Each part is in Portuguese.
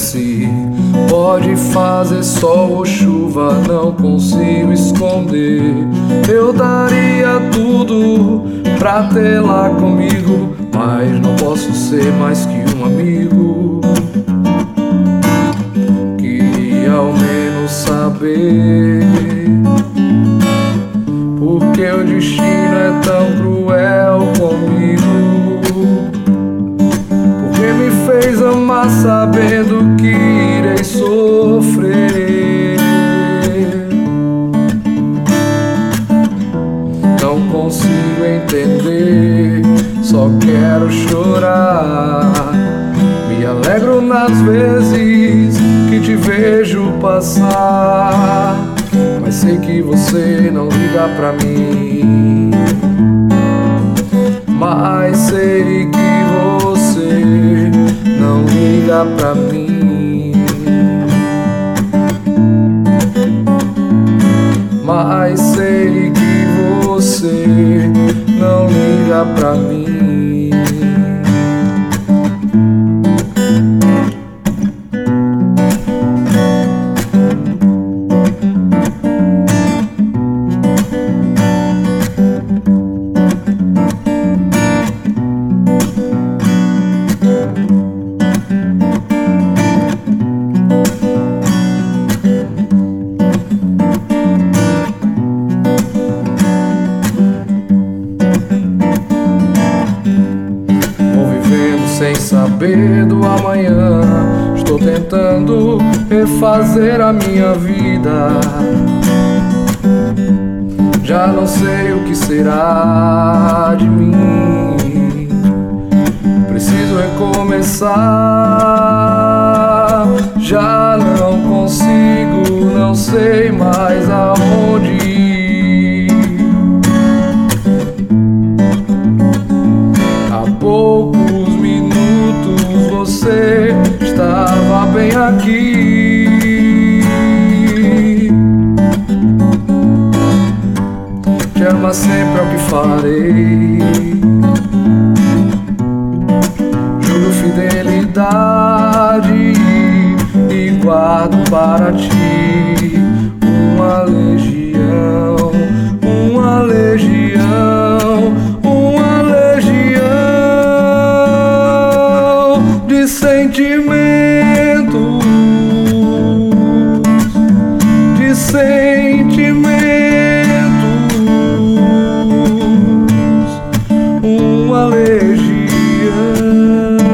Se pode fazer sol ou chuva, não consigo esconder. Eu daria tudo pra ter lá comigo, mas não posso ser mais que um amigo. Queria ao menos saber porque o destino é tão cruel comigo. Porque me fez amar sabendo que irei sofrer. Não consigo entender, só quero chorar. Me alegro nas vezes que te vejo passar, mas sei que você não liga pra mim. Mas sei que você não liga pra mim. Mas sei que você não liga pra mim. Sem saber do amanhã, estou tentando refazer a minha vida. Já não sei o que será de mim. Preciso recomeçar. Já não consigo, não sei mais aonde ir. Há poucos você estava bem aqui. Te ama sempre é o que farei. Juro fidelidade e guardo para ti uma legião, uma legião, uma legião de sentimentos, de sentimentos, uma legião,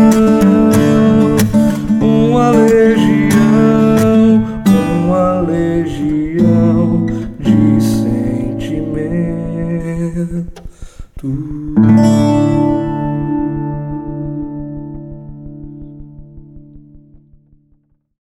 uma legião, uma legião de sentimentos.